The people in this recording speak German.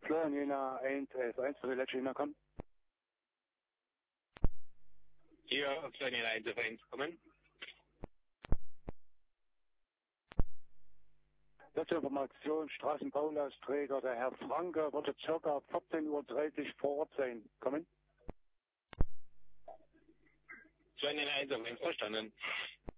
Florian Jena 111 für die letzte Jena kommen. Hier, Florian Jena 111 kommen. Letzte Information, Straßenbaulasträger, der Herr Franke, würde ca. 14:30 Uhr vor Ort sein. Kommen? Florian Jena 111 verstanden.